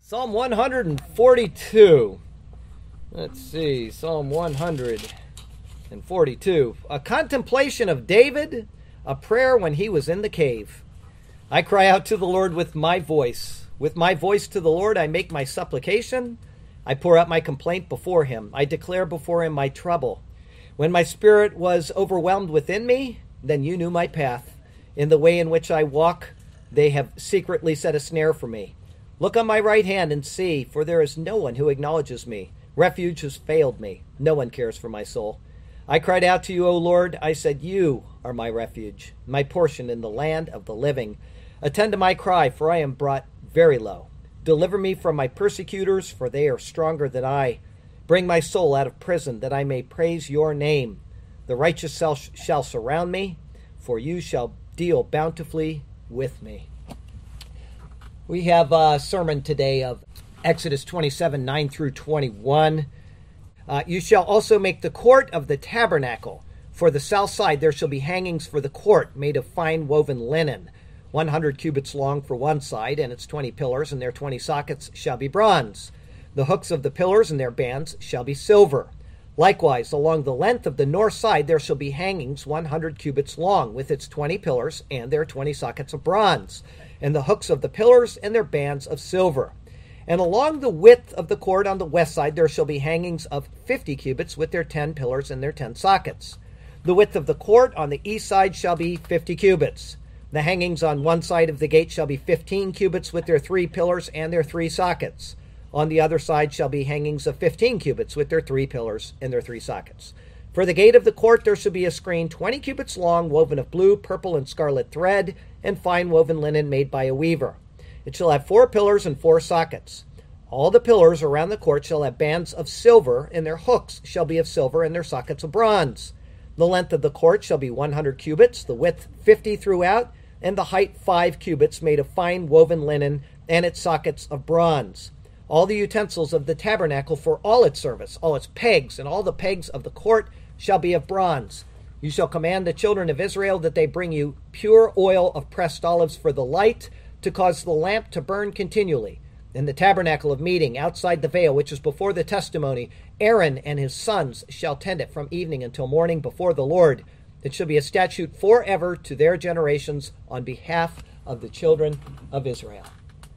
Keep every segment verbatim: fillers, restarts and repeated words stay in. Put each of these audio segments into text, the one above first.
Psalm one forty-two. Let's see, Psalm one forty-two. A contemplation of David, a prayer when he was in the cave. I cry out to the Lord with my voice. With my voice to the Lord I make my supplication. I pour out my complaint before him. I declare before him my trouble. When my spirit was overwhelmed within me, then you knew my path. In the way in which I walk, they have secretly set a snare for me. Look on my right hand and see, for there is no one who acknowledges me. Refuge has failed me. No one cares for my soul. I cried out to you, O Lord. I said, you are my refuge, my portion in the land of the living. Attend to my cry, for I am brought very low. Deliver me from my persecutors, for they are stronger than I. Bring my soul out of prison, that I may praise your name. The righteous shall surround me, for you shall deal bountifully with me. We have a sermon today of Exodus twenty-seven, nine through twenty-one. Uh, you shall also make the court of the tabernacle. For the south side there shall be hangings for the court, made of fine woven linen, one hundred cubits long for one side, and its twenty pillars, and their twenty sockets shall be bronze. The hooks of the pillars and their bands shall be silver. Likewise, along the length of the north side there shall be hangings one hundred cubits long, with its twenty pillars and their twenty sockets of bronze, and the hooks of the pillars and their bands of silver. And along the width of the court on the west side there shall be hangings of fifty cubits, with their ten pillars and their ten sockets. The width of the court on the east side shall be fifty cubits. The hangings on one side of the gate shall be fifteen cubits, with their three pillars and their three sockets. On the other side shall be hangings of fifteen cubits, with their three pillars and their three sockets. For the gate of the court there shall be a screen twenty cubits long, woven of blue, purple, and scarlet thread, and fine woven linen made by a weaver. It shall have four pillars and four sockets. All the pillars around the court shall have bands of silver, and their hooks shall be of silver, and their sockets of bronze. The length of the court shall be one hundred cubits, the width fifty throughout, and the height five cubits, made of fine woven linen, and its sockets of bronze. All the utensils of the tabernacle for all its service, all its pegs, and all the pegs of the court shall be of bronze. You shall command the children of Israel that they bring you pure oil of pressed olives for the light, to cause the lamp to burn continually. In the tabernacle of meeting, outside the veil, which is before the testimony, Aaron and his sons shall tend it from evening until morning before the Lord. It shall be a statute forever to their generations on behalf of the children of Israel.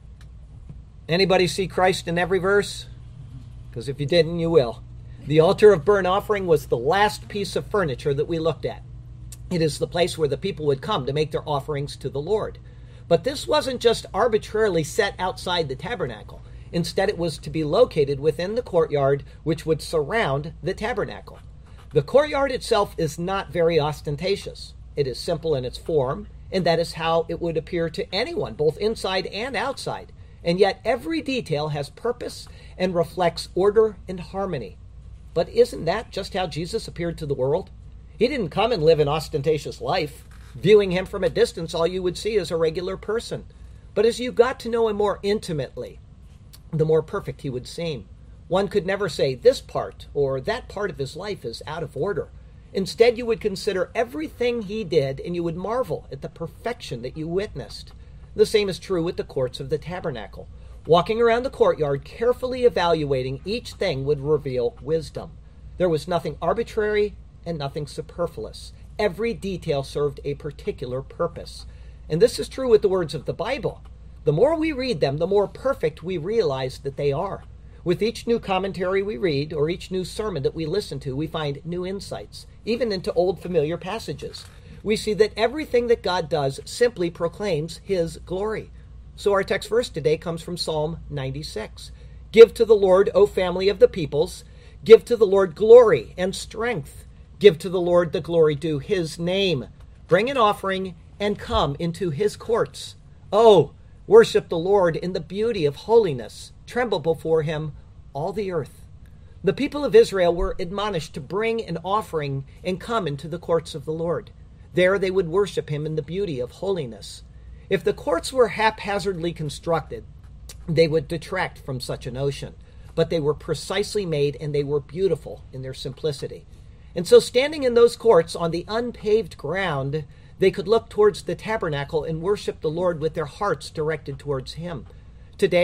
Anybody see Christ in every verse? Because if you didn't, you will. The altar of burnt offering was the last piece of furniture that we looked at. It is the place where the people would come to make their offerings to the Lord. But this wasn't just arbitrarily set outside the tabernacle. Instead, it was to be located within the courtyard, which would surround the tabernacle. The courtyard itself is not very ostentatious. It is simple in its form, and that is how it would appear to anyone, both inside and outside. And yet every detail has purpose and reflects order and harmony. But isn't that just how Jesus appeared to the world? He didn't come and live an ostentatious life. Viewing him from a distance, all you would see is a regular person. But as you got to know him more intimately, the more perfect he would seem. One could never say this part or that part of his life is out of order. Instead, you would consider everything he did, and you would marvel at the perfection that you witnessed. The same is true with the courts of the tabernacle. Walking around the courtyard, carefully evaluating each thing would reveal wisdom. There was nothing arbitrary and nothing superfluous. Every detail served a particular purpose. And this is true with the words of the Bible. The more we read them, the more perfect we realize that they are. With each new commentary we read, or each new sermon that we listen to, we find new insights, even into old familiar passages. We see that everything that God does simply proclaims his glory. So our text verse today comes from Psalm ninety-six. Give to the Lord, O family of the peoples. Give to the Lord glory and strength. Give to the Lord the glory due his name. Bring an offering and come into his courts. Oh, worship the Lord in the beauty of holiness. Tremble before him, all the earth. The people of Israel were admonished to bring an offering and come into the courts of the Lord. There they would worship him in the beauty of holiness. If the courts were haphazardly constructed, they would detract from such a notion. But they were precisely made, and they were beautiful in their simplicity. And so standing in those courts on the unpaved ground, they could look towards the tabernacle and worship the Lord with their hearts directed towards him. Today,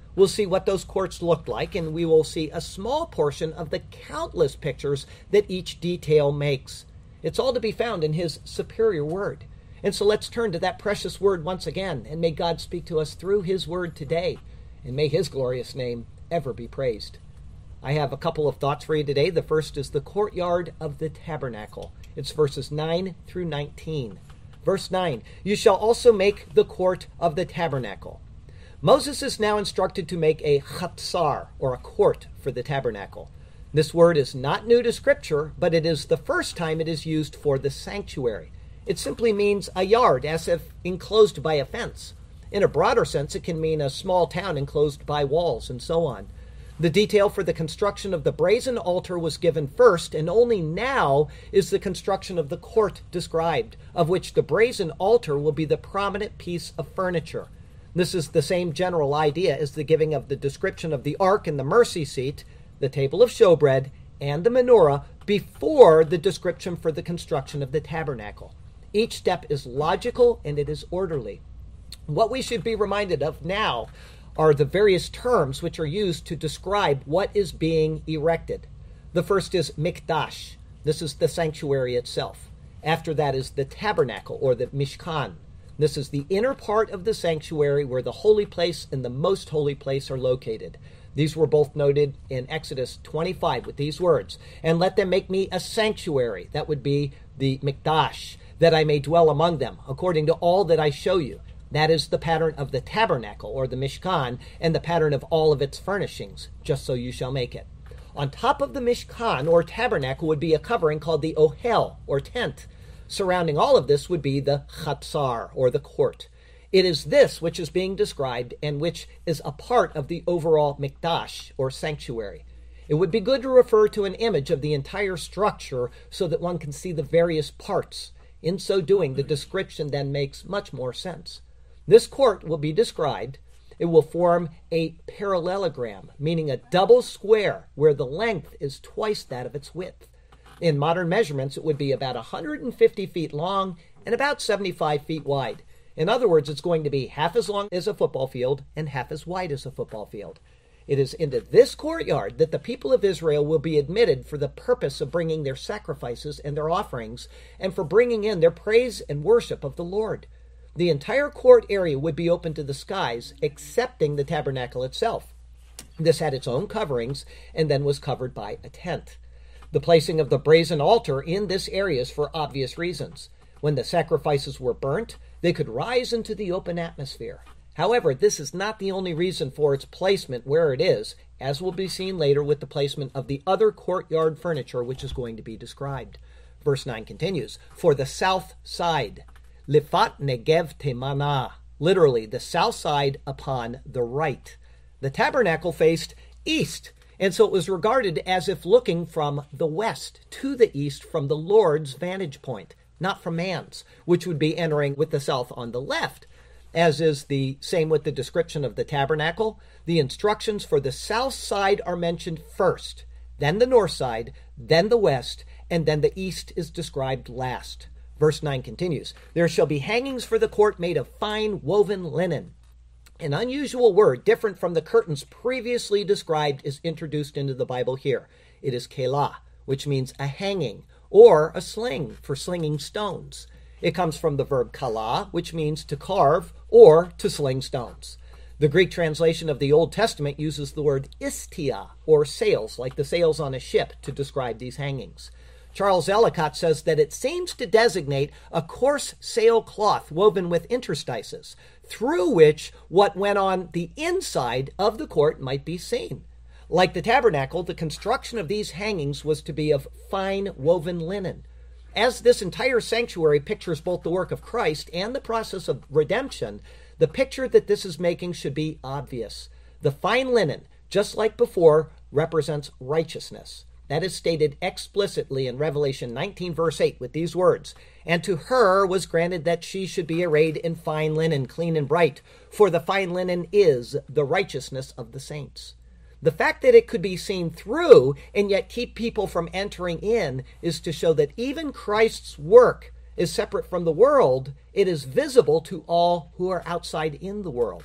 we'll see what those courts looked like, and we will see a small portion of the countless pictures that each detail makes. It's all to be found in his superior word. And so let's turn to that precious word once again, and may God speak to us through his word today, and may his glorious name ever be praised. I have a couple of thoughts for you today. The first is the courtyard of the tabernacle. It's verses nine through nineteen. Verse nine, you shall also make the court of the tabernacle. Moses is now instructed to make a chatzar, or a court, for the tabernacle. This word is not new to Scripture, but it is the first time it is used for the sanctuary. It simply means a yard, as if enclosed by a fence. In a broader sense, it can mean a small town enclosed by walls, and so on. The detail for the construction of the brazen altar was given first, and only now is the construction of the court described, of which the brazen altar will be the prominent piece of furniture. This is the same general idea as the giving of the description of the ark and the mercy seat, the table of showbread, and the menorah before the description for the construction of the tabernacle. Each step is logical and it is orderly. What we should be reminded of now are the various terms which are used to describe what is being erected. The first is mikdash. This is the sanctuary itself. After that is the tabernacle, or the mishkan. This is the inner part of the sanctuary where the holy place and the most holy place are located. These were both noted in Exodus twenty-five with these words, and let them make me a sanctuary. That would be the mikdash, that I may dwell among them, according to all that I show you. That is the pattern of the tabernacle, or the mishkan, and the pattern of all of its furnishings, just so you shall make it. On top of the mishkan, or tabernacle, would be a covering called the ohel, or tent. Surrounding all of this would be the chatzar, or the court. It is this which is being described, and which is a part of the overall mikdash, or sanctuary. It would be good to refer to an image of the entire structure so that one can see the various parts. In so doing, the description then makes much more sense. This court will be described. It will form a parallelogram, meaning a double square where the length is twice that of its width. In modern measurements, it would be about one hundred fifty feet long and about seventy-five feet wide. In other words, it's going to be half as long as a football field and half as wide as a football field. It is into this courtyard that the people of Israel will be admitted for the purpose of bringing their sacrifices and their offerings, and for bringing in their praise and worship of the Lord. The entire court area would be open to the skies, excepting the tabernacle itself. This had its own coverings and then was covered by a tent. The placing of the brazen altar in this area is for obvious reasons. When the sacrifices were burnt, they could rise into the open atmosphere. However, this is not the only reason for its placement where it is, as will be seen later with the placement of the other courtyard furniture which is going to be described. Verse nine continues, for the south side, Lifat Negev Temana, literally the south side upon the right. The tabernacle faced east, and so it was regarded as if looking from the west to the east from the Lord's vantage point, not from man's, which would be entering with the south on the left. As is the same with the description of the tabernacle, the instructions for the south side are mentioned first, then the north side, then the west, and then the east is described last. Verse nine continues, there shall be hangings for the court made of fine woven linen. An unusual word, different from the curtains previously described, is introduced into the Bible here. It is kelah, which means a hanging, or a sling for slinging stones. It comes from the verb kala, which means to carve or to sling stones. The Greek translation of the Old Testament uses the word istia, or sails, like the sails on a ship, to describe these hangings. Charles Ellicott says that it seems to designate a coarse sailcloth woven with interstices, through which what went on the inside of the court might be seen. Like the tabernacle, the construction of these hangings was to be of fine woven linen. As this entire sanctuary pictures both the work of Christ and the process of redemption, the picture that this is making should be obvious. The fine linen, just like before, represents righteousness. That is stated explicitly in Revelation nineteen, verse eight, with these words, and to her was granted that she should be arrayed in fine linen, clean and bright, for the fine linen is the righteousness of the saints. The fact that it could be seen through and yet keep people from entering in is to show that even Christ's work is separate from the world. It is visible to all who are outside in the world.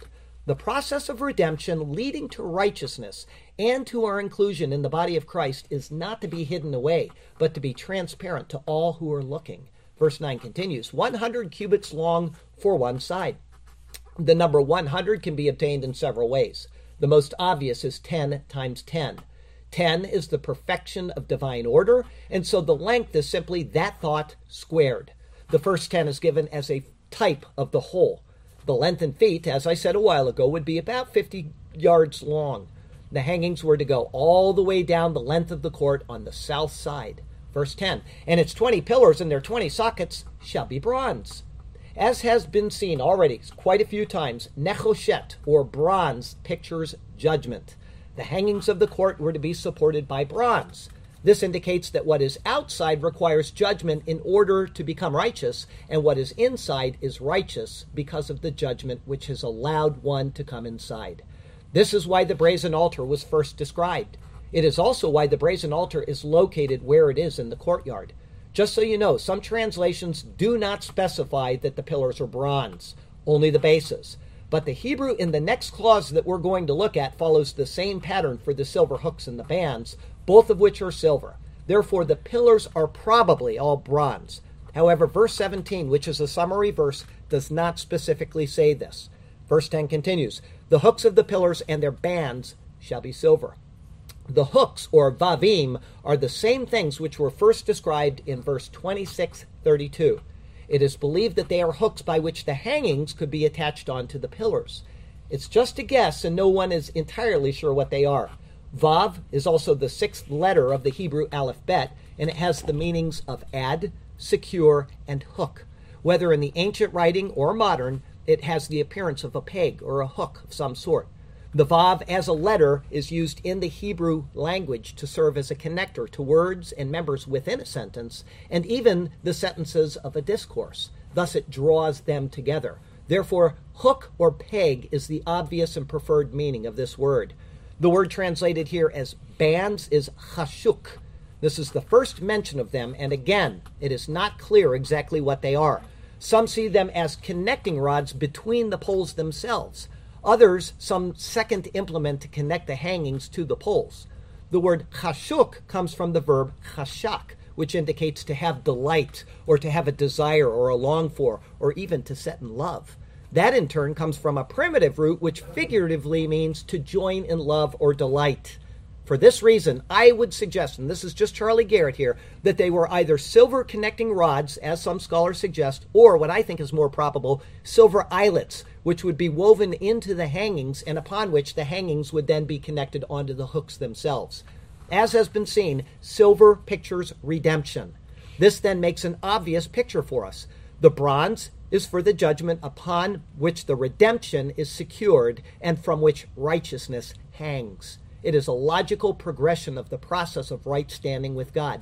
The process of redemption leading to righteousness and to our inclusion in the body of Christ is not to be hidden away, but to be transparent to all who are looking. Verse nine continues, one hundred cubits long for one side. The number one hundred can be obtained in several ways. The most obvious is ten times ten. ten is the perfection of divine order, and so the length is simply that thought squared. The first ten is given as a type of the whole. The length in feet, as I said a while ago, would be about fifty yards long. The hangings were to go all the way down the length of the court on the south side. Verse ten, and its twenty pillars and their twenty sockets shall be bronze. As has been seen already quite a few times, nechoshet, or bronze, pictures judgment. The hangings of the court were to be supported by bronze. This indicates that what is outside requires judgment in order to become righteous, and what is inside is righteous because of the judgment which has allowed one to come inside. This is why the brazen altar was first described. It is also why the brazen altar is located where it is in the courtyard. Just so you know, some translations do not specify that the pillars are bronze, only the bases. But the Hebrew in the next clause that we're going to look at follows the same pattern for the silver hooks and the bands, both of which are silver. Therefore, the pillars are probably all bronze. However, verse seventeen, which is a summary verse, does not specifically say this. Verse ten continues, the hooks of the pillars and their bands shall be silver. The hooks, or vavim, are the same things which were first described in verse twenty-six thirty-two. It is believed that they are hooks by which the hangings could be attached onto the pillars. It's just a guess, and no one is entirely sure what they are. Vav is also the sixth letter of the Hebrew alphabet, and it has the meanings of add, secure, and hook. Whether in the ancient writing or modern, it has the appearance of a peg or a hook of some sort. The Vav as a letter is used in the Hebrew language to serve as a connector to words and members within a sentence, and even the sentences of a discourse. Thus it draws them together. Therefore, hook or peg is the obvious and preferred meaning of this word. The word translated here as bands is chashuk. This is the first mention of them, and again, it is not clear exactly what they are. Some see them as connecting rods between the poles themselves. Others, some second implement to connect the hangings to the poles. The word chashuk comes from the verb chashak, which indicates to have delight, or to have a desire, or a long for, or even to set in love. That in turn comes from a primitive root which figuratively means to join in love or delight. For this reason, I would suggest, and this is just Charlie Garrett here, that they were either silver connecting rods, as some scholars suggest, or what I think is more probable, silver eyelets, which would be woven into the hangings and upon which the hangings would then be connected onto the hooks themselves. As has been seen, silver pictures redemption. This then makes an obvious picture for us. The bronze is for the judgment upon which the redemption is secured and from which righteousness hangs. It is a logical progression of the process of right standing with God.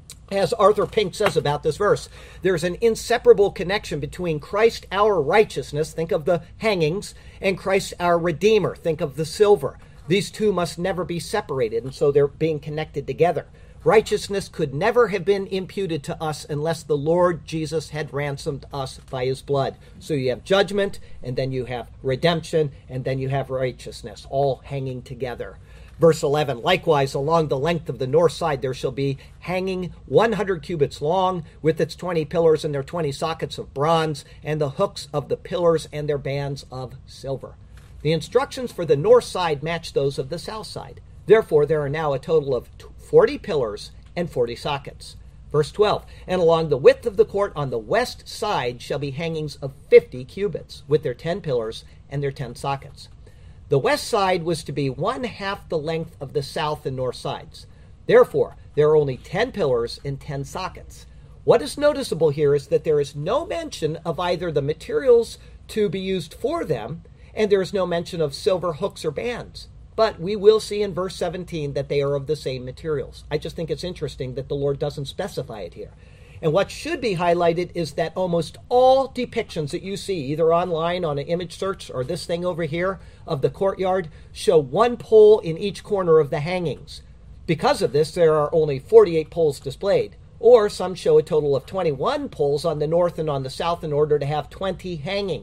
As Arthur Pink says about this verse, there's an inseparable connection between Christ our righteousness, think of the hangings, and Christ our Redeemer, think of the silver. These two must never be separated, and so they're being connected together. Righteousness could never have been imputed to us unless the Lord Jesus had ransomed us by his blood. So you have judgment, and then you have redemption, and then you have righteousness, all hanging together. Verse eleven, likewise, along the length of the north side there shall be hanging one hundred cubits long, with its twenty pillars and their twenty sockets of bronze, and the hooks of the pillars and their bands of silver. The instructions for the north side match those of the south side. Therefore, there are now a total of forty pillars and forty sockets. Verse twelve, and along the width of the court on the west side shall be hangings of fifty cubits, with their ten pillars and their ten sockets. The west side was to be one half the length of the south and north sides. Therefore, there are only ten pillars and ten sockets. What is noticeable here is that there is no mention of either the materials to be used for them, and there is no mention of silver hooks or bands. But we will see in verse seventeen that they are of the same materials. I just think it's interesting that the Lord doesn't specify it here. And what should be highlighted is that almost all depictions that you see, either online on an image search or this thing over here of the courtyard, show one pole in each corner of the hangings. Because of this, there are only forty-eight poles displayed. Or some show a total of twenty-one poles on the north and on the south in order to have twenty hangings.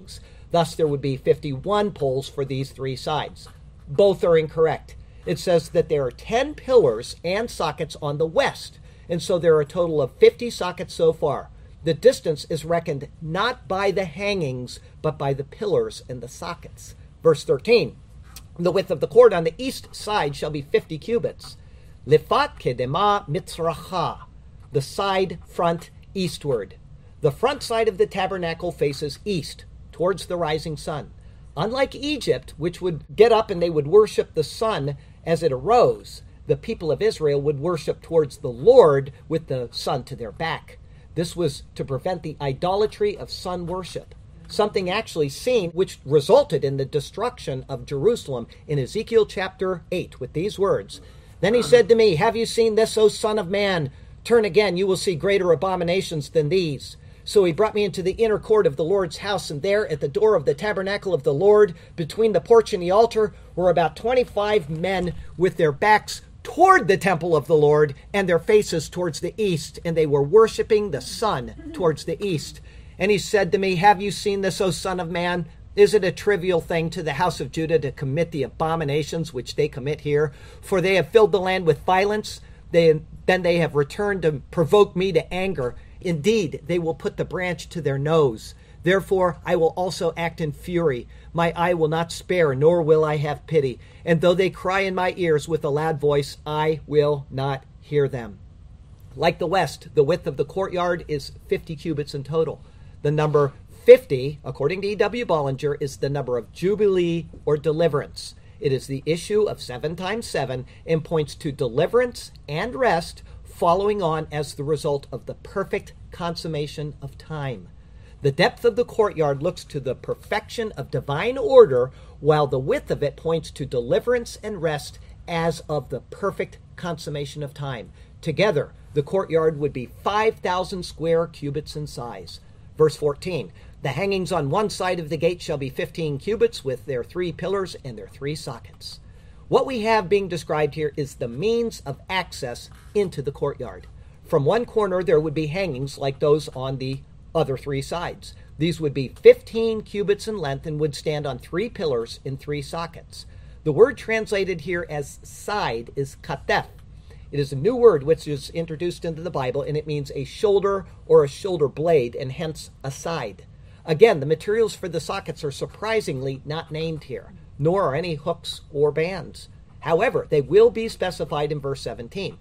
Thus, there would be fifty-one poles for these three sides. Both are incorrect. It says that there are ten pillars and sockets on the west, and so there are a total of fifty sockets so far. The distance is reckoned not by the hangings, but by the pillars and the sockets. Verse thirteen, the width of the court on the east side shall be fifty cubits. Lifat kedema mitzracha, the side front eastward. The front side of the tabernacle faces east, towards the rising sun. Unlike Egypt, which would get up and they would worship the sun as it arose, the people of Israel would worship towards the Lord with the sun to their back. This was to prevent the idolatry of sun worship, something actually seen which resulted in the destruction of Jerusalem in Ezekiel chapter eight with these words. Then he said to me, have you seen this, O son of man? Turn again, you will see greater abominations than these. So he brought me into the inner court of the Lord's house, and there at the door of the tabernacle of the Lord, between the porch and the altar, were about twenty-five men with their backs toward the temple of the Lord and their faces towards the east, and they were worshiping the sun towards the east. And he said to me, have you seen this, O son of man? Is it a trivial thing to the house of Judah to commit the abominations which they commit here? For they have filled the land with violence. They, then they have returned to provoke me to anger. Indeed, they will put the branch to their nose. Therefore, I will also act in fury. My eye will not spare, nor will I have pity. And though they cry in my ears with a loud voice, I will not hear them. Like the west, the width of the courtyard is fifty cubits in total. The number fifty, according to E W Bollinger, is the number of jubilee or deliverance. It is the issue of seven times seven and points to deliverance and rest following on as the result of the perfect consummation of time. The depth of the courtyard looks to the perfection of divine order, while the width of it points to deliverance and rest as of the perfect consummation of time. Together, the courtyard would be five thousand square cubits in size. Verse fourteen, the hangings on one side of the gate shall be fifteen cubits with their three pillars and their three sockets. What we have being described here is the means of access into the courtyard. From one corner, there would be hangings like those on the other three sides. These would be fifteen cubits in length and would stand on three pillars in three sockets. The word translated here as side is katef. It is a new word which is introduced into the Bible, and it means a shoulder or a shoulder blade, and hence a side. Again, the materials for the sockets are surprisingly not named here, nor are any hooks or bands. However, they will be specified in verse seventeen.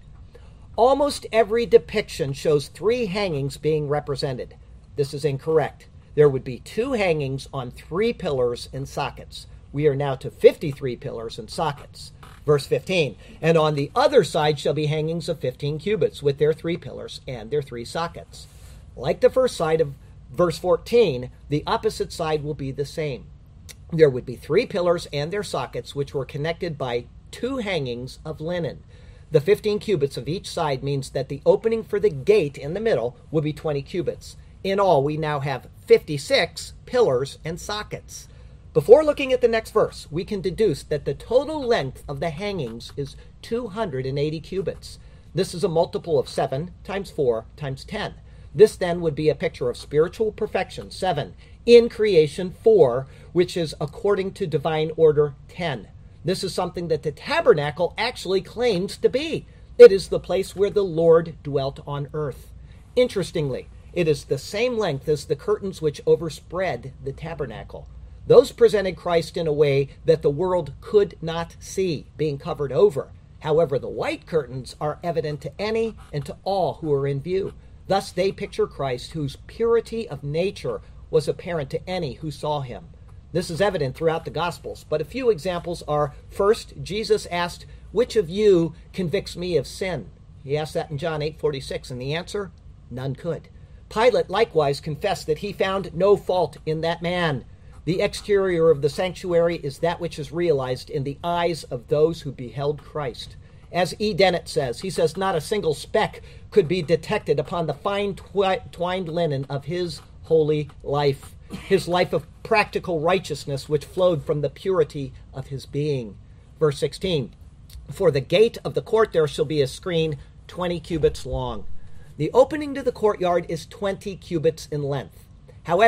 Almost every depiction shows three hangings being represented. This is incorrect. There would be two hangings on three pillars and sockets. We are now to fifty-three pillars and sockets. Verse fifteen, and on the other side shall be hangings of fifteen cubits with their three pillars and their three sockets. Like the first side of verse fourteen, the opposite side will be the same. There would be three pillars and their sockets, which were connected by two hangings of linen. The fifteen cubits of each side means that the opening for the gate in the middle would be twenty cubits. In all, we now have fifty-six pillars and sockets. Before looking at the next verse, we can deduce that the total length of the hangings is two hundred eighty cubits. This is a multiple of seven times four times ten. This then would be a picture of spiritual perfection, seven, in creation, four, which is according to divine order, ten. This is something that the tabernacle actually claims to be. It is the place where the Lord dwelt on earth. Interestingly, it is the same length as the curtains which overspread the tabernacle. Those presented Christ in a way that the world could not see, being covered over. However, the white curtains are evident to any and to all who are in view. Thus they picture Christ, whose purity of nature was apparent to any who saw him. This is evident throughout the Gospels, but a few examples are, first, Jesus asked, which of you convicts me of sin? He asked that in John eight forty-six, and the answer, none could. Pilate likewise confessed that he found no fault in that man. The exterior of the sanctuary is that which is realized in the eyes of those who beheld Christ. As E. Dennett says, he says, not a single speck could be detected upon the fine twi- twined linen of his holy life, his life of practical righteousness which flowed from the purity of his being. Verse sixteen, for the gate of the court there shall be a screen twenty cubits long. The opening to the courtyard is twenty cubits in length. However,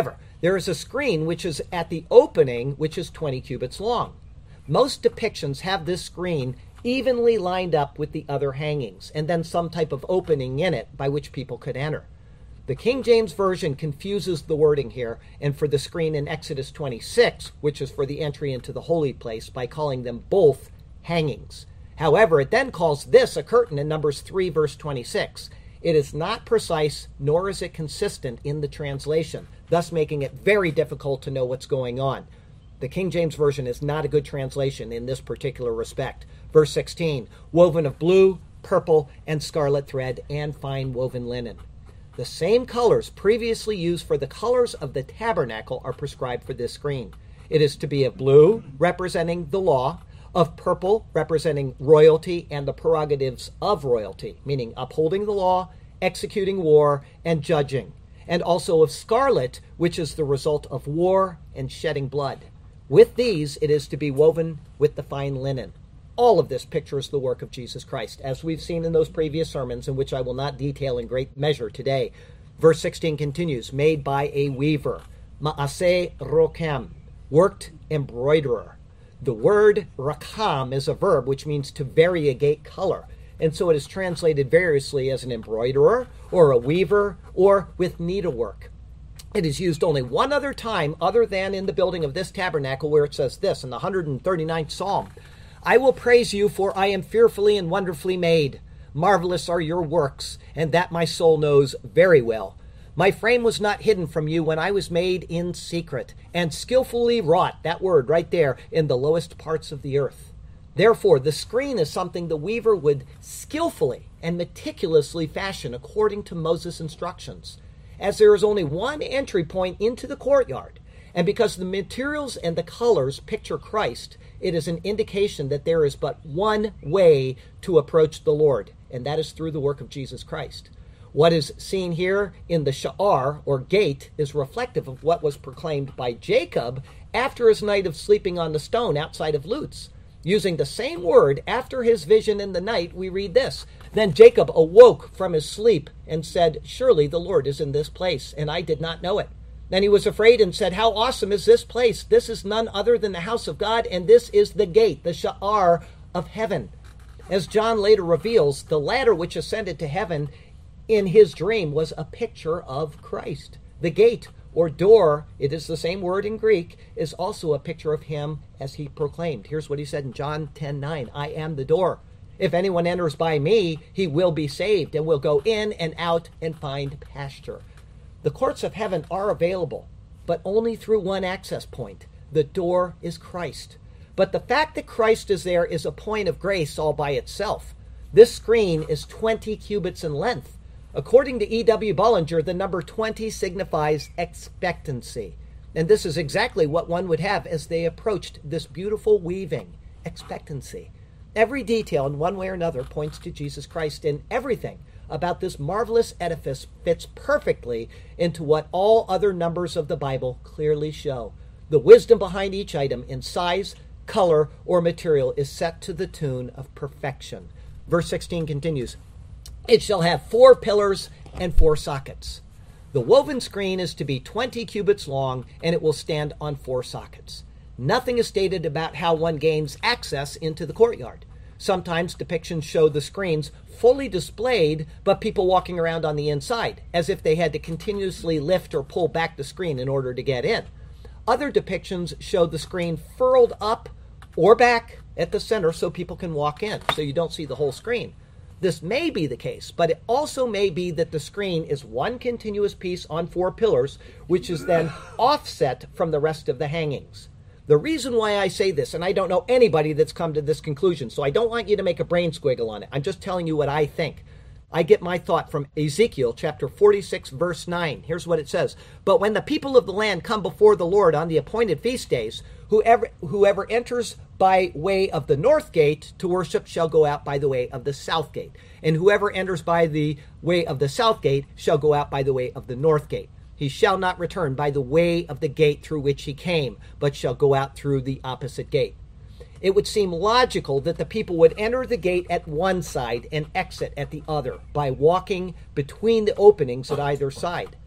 There is a screen which is at the opening, which is twenty cubits long. Most depictions have this screen evenly lined up with the other hangings, and then some type of opening in it by which people could enter. The King James Version confuses the wording here, and for the screen in Exodus twenty-six, which is for the entry into the holy place, by calling them both hangings. However, it then calls this a curtain in Numbers three, verse twenty-six. It is not precise, nor is it consistent in the translation, thus making it very difficult to know what's going on. The King James Version is not a good translation in this particular respect. Verse sixteen, woven of blue, purple, and scarlet thread, and fine woven linen. The same colors previously used for the colors of the tabernacle are prescribed for this screen. It is to be of blue, representing the law, of purple, representing royalty and the prerogatives of royalty, meaning upholding the law, executing war, and judging, and also of scarlet, which is the result of war and shedding blood. With these, it is to be woven with the fine linen. All of this pictures the work of Jesus Christ, as we've seen in those previous sermons, in which I will not detail in great measure today. Verse sixteen continues, made by a weaver, ma'aseh rokam, worked embroiderer. The word rakam is a verb which means to variegate color, and so it is translated variously as an embroiderer, or a weaver, or with needlework. It is used only one other time other than in the building of this tabernacle, where it says this in the one hundred thirty-ninth Psalm, I will praise you, for I am fearfully and wonderfully made. Marvelous are your works, and that my soul knows very well. My frame was not hidden from you when I was made in secret, and skillfully wrought, that word right there, in the lowest parts of the earth. Therefore, the screen is something the weaver would skillfully and meticulously fashion according to Moses' instructions. As there is only one entry point into the courtyard, and because the materials and the colors picture Christ, it is an indication that there is but one way to approach the Lord, and that is through the work of Jesus Christ. What is seen here in the sha'ar, or gate, is reflective of what was proclaimed by Jacob after his night of sleeping on the stone outside of Luz. Using the same word, after his vision in the night, we read this. Then Jacob awoke from his sleep and said, surely the Lord is in this place, and I did not know it. Then he was afraid and said, how awesome is this place? This is none other than the house of God, and this is the gate, the sha'ar of heaven. As John later reveals, the ladder which ascended to heaven in his dream was a picture of Christ. The gate, or door, it is the same word in Greek, is also a picture of him as he proclaimed. Here's what he said in John ten nine, I am the door. If anyone enters by me, he will be saved, and will go in and out and find pasture. The courts of heaven are available, but only through one access point. The door is Christ. But the fact that Christ is there is a point of grace all by itself. This screen is twenty cubits in length. According to E W Bullinger, the number twenty signifies expectancy. And this is exactly what one would have as they approached this beautiful weaving, expectancy. Every detail in one way or another points to Jesus Christ, and everything about this marvelous edifice fits perfectly into what all other numbers of the Bible clearly show. The wisdom behind each item in size, color, or material is set to the tune of perfection. Verse sixteen continues, it shall have four pillars and four sockets. The woven screen is to be twenty cubits long, and it will stand on four sockets. Nothing is stated about how one gains access into the courtyard. Sometimes depictions show the screens fully displayed, but people walking around on the inside, as if they had to continuously lift or pull back the screen in order to get in. Other depictions show the screen furled up or back at the center so people can walk in, so you don't see the whole screen. This may be the case, but it also may be that the screen is one continuous piece on four pillars, which is then offset from the rest of the hangings. The reason why I say this, and I don't know anybody that's come to this conclusion, so I don't want you to make a brain squiggle on it. I'm just telling you what I think. I get my thought from Ezekiel chapter forty-six, verse nine. Here's what it says. But when the people of the land come before the Lord on the appointed feast days, whoever, whoever enters by way of the north gate to worship shall go out by the way of the south gate. And whoever enters by the way of the south gate shall go out by the way of the north gate. He shall not return by the way of the gate through which he came, but shall go out through the opposite gate. It would seem logical that the people would enter the gate at one side and exit at the other by walking between the openings at either side.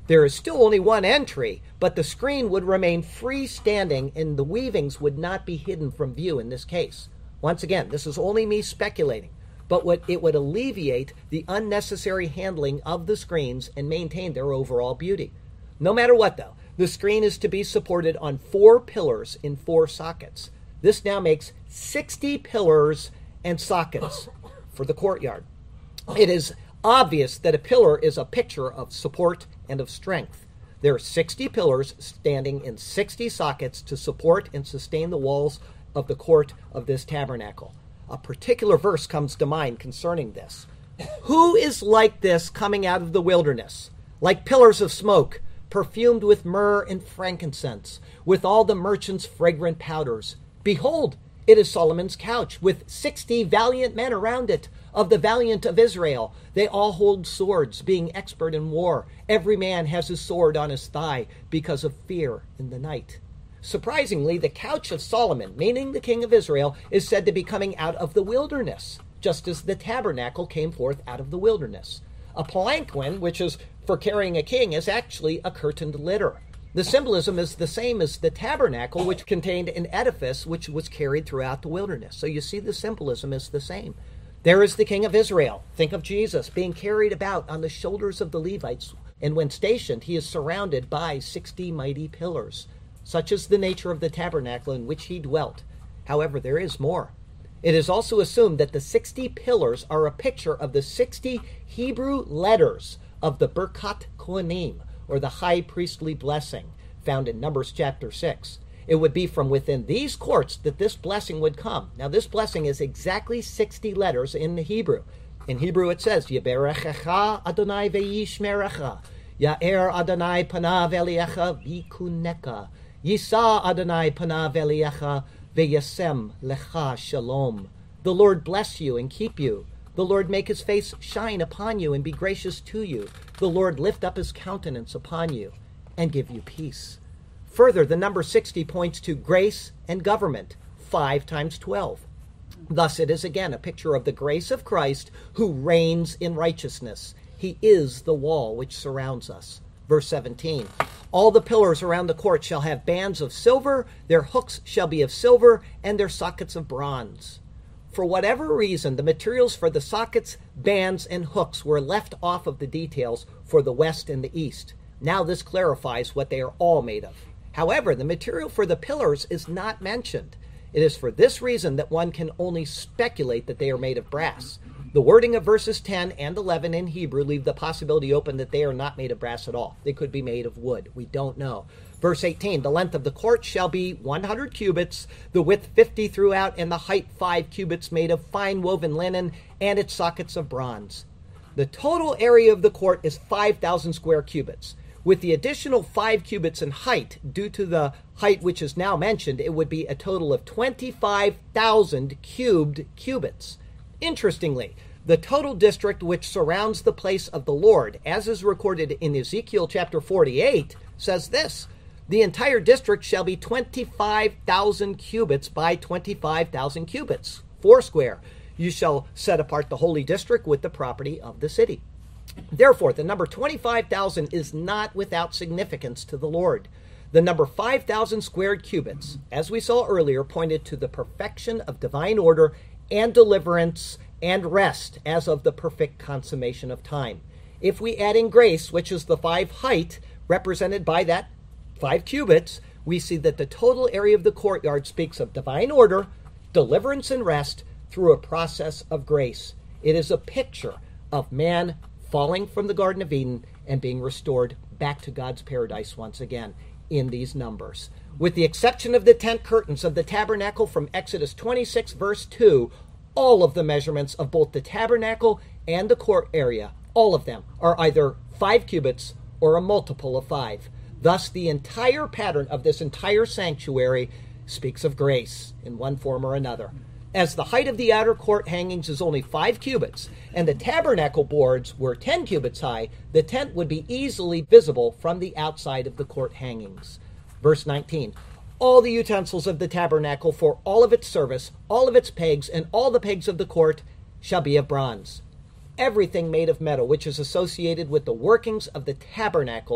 There is still only one entry, but the screen would remain freestanding and the weavings would not be hidden from view in this case. Once again, this is only me speculating, but what it would alleviate the unnecessary handling of the screens and maintain their overall beauty. No matter what, though, the screen is to be supported on four pillars in four sockets. This now makes sixty pillars and sockets for the courtyard. It is obvious that a pillar is a picture of support and of strength. There are sixty pillars standing in sixty sockets to support and sustain the walls of the court of this tabernacle. A particular verse comes to mind concerning this. Who is like this coming out of the wilderness, like pillars of smoke, perfumed with myrrh and frankincense, with all the merchants' fragrant powders? Behold, it is Solomon's couch, with sixty valiant men around it, of the valiant of Israel. They all hold swords, being expert in war. Every man has his sword on his thigh, because of fear in the night. Surprisingly, the couch of Solomon, meaning the king of Israel, is said to be coming out of the wilderness, just as the tabernacle came forth out of the wilderness. A palanquin, which is for carrying a king, is actually a curtained litter. The symbolism is the same as the tabernacle, which contained an edifice which was carried throughout the wilderness. So you see the symbolism is the same. There is the king of Israel. Think of Jesus being carried about on the shoulders of the Levites, and when stationed, he is surrounded by sixty mighty pillars. Such is the nature of the tabernacle in which he dwelt. However, there is more. It is also assumed that the sixty pillars are a picture of the sixty Hebrew letters of the Birkat Kohanim, or the high priestly blessing, found in Numbers chapter six. It would be from within these courts that this blessing would come. Now, this blessing is exactly sixty letters in the Hebrew. In Hebrew it says, Yeberechecha Adonai ve'yishmerecha, Ya'er Adonai panav eliecha v'kuneka, Yisa Adonai panav eliecha ve'yasem lecha shalom. The Lord bless you and keep you. The Lord make his face shine upon you and be gracious to you. The Lord lift up his countenance upon you and give you peace. Further, the number sixty points to grace and government, five times twelve. Thus it is again a picture of the grace of Christ who reigns in righteousness. He is the wall which surrounds us. Verse seventeen, all the pillars around the court shall have bands of silver, their hooks shall be of silver, and their sockets of bronze. For whatever reason, the materials for the sockets, bands, and hooks were left off of the details for the west and the east. Now this clarifies what they are all made of. However, the material for the pillars is not mentioned. It is for this reason that one can only speculate that they are made of brass. The wording of verses ten and eleven in Hebrew leave the possibility open that they are not made of brass at all. They could be made of wood. We don't know. Verse eighteen, the length of the court shall be one hundred cubits, the width fifty throughout, and the height five cubits, made of fine woven linen, and its sockets of bronze. The total area of the court is five thousand square cubits. With the additional five cubits in height, due to the height which is now mentioned, it would be a total of twenty-five thousand cubed cubits. Interestingly, the total district which surrounds the place of the Lord, as is recorded in Ezekiel chapter forty-eight, says this: the entire district shall be twenty-five thousand cubits by twenty-five thousand cubits, foursquare. You shall set apart the holy district with the property of the city. Therefore, the number twenty-five thousand is not without significance to the Lord. The number five thousand squared cubits, as we saw earlier, pointed to the perfection of divine order and deliverance and rest as of the perfect consummation of time. If we add in grace, which is the five height, represented by that five cubits, we see that the total area of the courtyard speaks of divine order, deliverance, and rest through a process of grace. It is a picture of man falling from the Garden of Eden and being restored back to God's paradise once again in these numbers. With the exception of the tent curtains of the tabernacle from Exodus twenty-six, verse two, all of the measurements of both the tabernacle and the court area, all of them, are either five cubits or a multiple of five. Thus, the entire pattern of this entire sanctuary speaks of grace in one form or another. As the height of the outer court hangings is only five cubits, and the tabernacle boards were ten cubits high, the tent would be easily visible from the outside of the court hangings. Verse nineteen, all the utensils of the tabernacle for all of its service, all of its pegs, and all the pegs of the court shall be of bronze. Everything made of metal which is associated with the workings of the tabernacle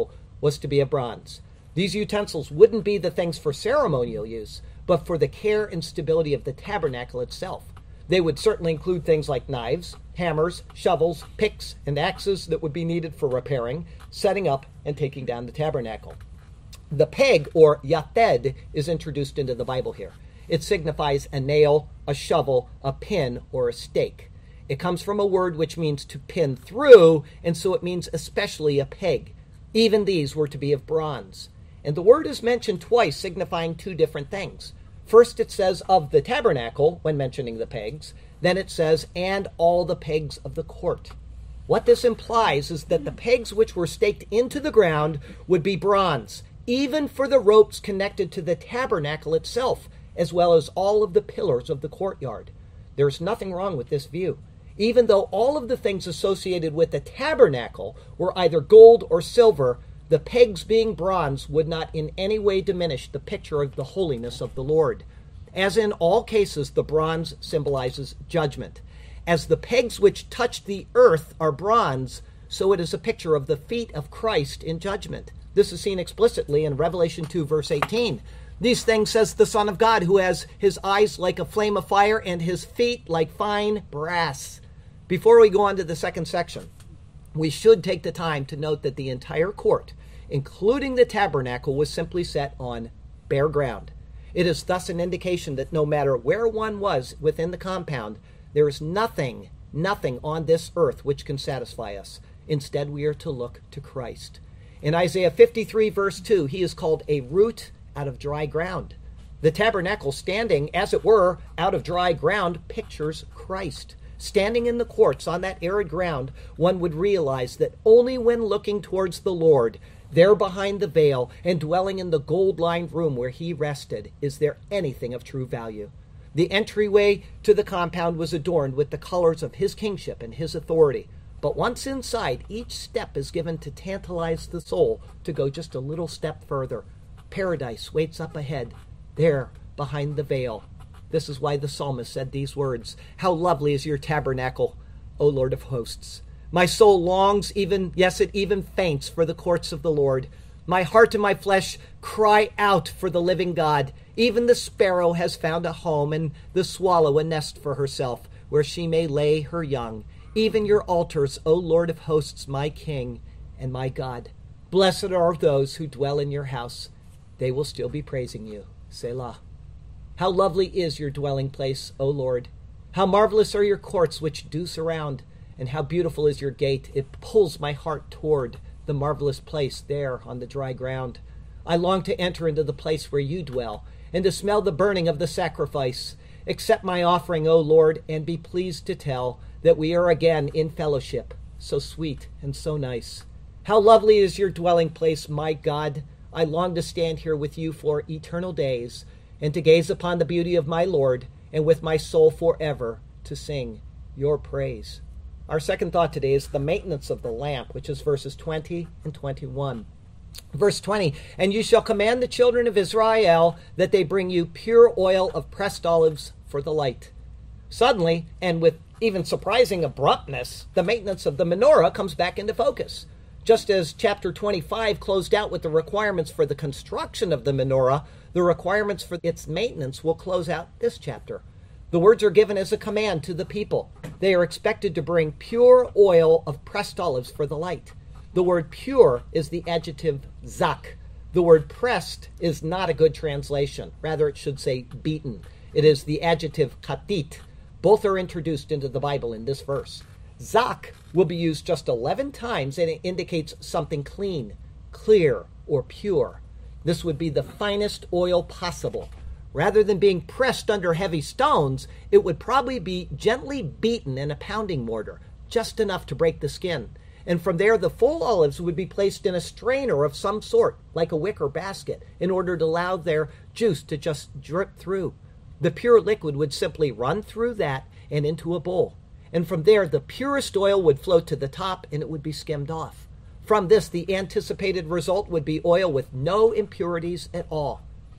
was to be of bronze. These utensils wouldn't be the things for ceremonial use, but for the care and stability of the tabernacle itself. They would certainly include things like knives, hammers, shovels, picks, and axes that would be needed for repairing, setting up, and taking down the tabernacle. The peg, or yated, is introduced into the Bible here. It signifies a nail, a shovel, a pin, or a stake. It comes from a word which means to pin through, and so it means especially a peg. Even these were to be of bronze. And the word is mentioned twice, signifying two different things. First it says of the tabernacle, when mentioning the pegs. Then it says, and all the pegs of the court. What this implies is that the pegs which were staked into the ground would be bronze, even for the ropes connected to the tabernacle itself, as well as all of the pillars of the courtyard. There's nothing wrong with this view. Even though all of the things associated with the tabernacle were either gold or silver, the pegs being bronze would not in any way diminish the picture of the holiness of the Lord. As in all cases, the bronze symbolizes judgment. As the pegs which touch the earth are bronze, so it is a picture of the feet of Christ in judgment. This is seen explicitly in Revelation two, verse eighteen. These things says the Son of God, who has his eyes like a flame of fire and his feet like fine brass. Before we go on to the second section, we should take the time to note that the entire court, including the tabernacle, was simply set on bare ground. It is thus an indication that no matter where one was within the compound, there is nothing, nothing on this earth which can satisfy us. Instead, we are to look to Christ. In Isaiah fifty-three, verse two, he is called a root out of dry ground. The tabernacle, standing, as it were, out of dry ground, pictures Christ. Standing in the courts on that arid ground, one would realize that only when looking towards the Lord, there behind the veil and dwelling in the gold-lined room where he rested, is there anything of true value. The entryway to the compound was adorned with the colors of his kingship and his authority. But once inside, each step is given to tantalize the soul to go just a little step further. Paradise waits up ahead, there behind the veil. This is why the psalmist said these words, "How lovely is your tabernacle, O Lord of hosts. My soul longs, even, yes, it even faints for the courts of the Lord. My heart and my flesh cry out for the living God. Even the sparrow has found a home, and the swallow a nest for herself, where she may lay her young. Even your altars, O Lord of hosts, my King and my God. Blessed are those who dwell in your house. They will still be praising you. Selah. How lovely is your dwelling place, O Lord. How marvelous are your courts which do surround, and how beautiful is your gate. It pulls my heart toward the marvelous place there on the dry ground. I long to enter into the place where you dwell, and to smell the burning of the sacrifice. Accept my offering, O Lord, and be pleased to tell that we are again in fellowship, so sweet and so nice. How lovely is your dwelling place, my God. I long to stand here with you for eternal days, and to gaze upon the beauty of my Lord, and with my soul forever to sing your praise." Our second thought today is the maintenance of the lamp, which is verses twenty and twenty-one. Verse twenty, "And you shall command the children of Israel that they bring you pure oil of pressed olives for the light." Suddenly, and with even surprising abruptness, the maintenance of the menorah comes back into focus. Just as chapter twenty-five closed out with the requirements for the construction of the menorah, the requirements for its maintenance will close out this chapter. The words are given as a command to the people. They are expected to bring pure oil of pressed olives for the light. The word pure is the adjective zak. The word pressed is not a good translation. Rather, it should say beaten. It is the adjective katit. Both are introduced into the Bible in this verse. Zak will be used just eleven times, and it indicates something clean, clear, or pure. This would be the finest oil possible. Rather than being pressed under heavy stones, it would probably be gently beaten in a pounding mortar, just enough to break the skin. And from there, the full olives would be placed in a strainer of some sort, like a wicker basket, in order to allow their juice to just drip through. The pure liquid would simply run through that and into a bowl. And from there, the purest oil would float to the top, and it would be skimmed off. From this, the anticipated result would be oil with no impurities at all.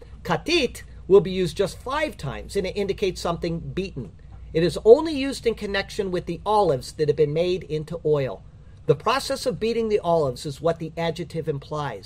Katit will be used just five times, and it indicates something beaten. It is only used in connection with the olives that have been made into oil. The process of beating the olives is what the adjective implies.